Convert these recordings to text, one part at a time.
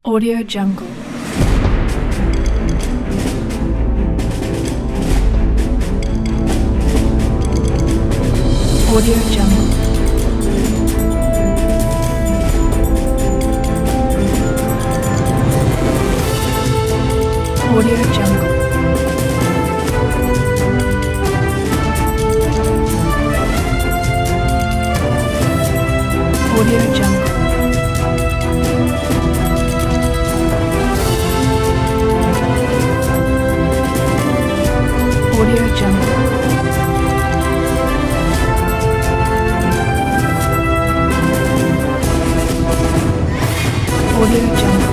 Audio Jungle. Audio Jungle. Audio Jungle. Audio Jungle. Audio Jungle. Audio Jungle.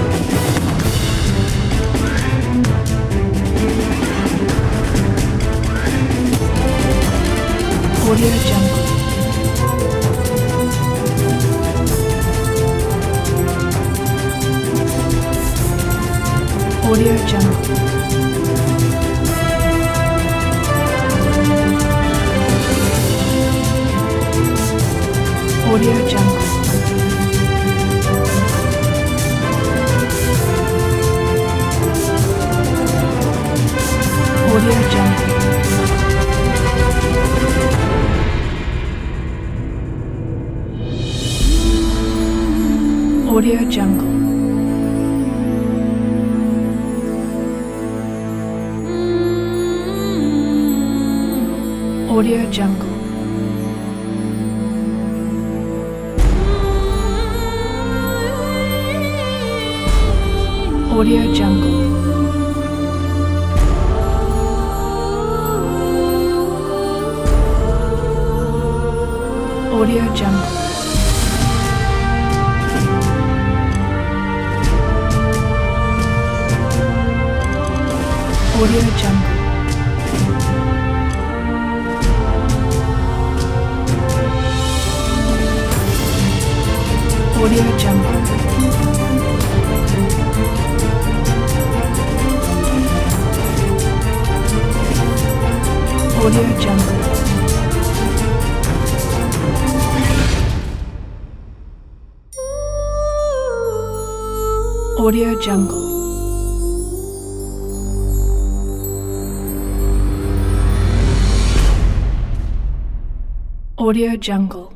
Audio Jungle. Audio Jungle. Audio Jungle. Audio Jungle. Audio Jungle. Audio Jungle. Audio Jungle. Audio Jungle. Audio Jungle. Audio Jungle. Audio Jungle. Audio Jungle. Audio Jungle.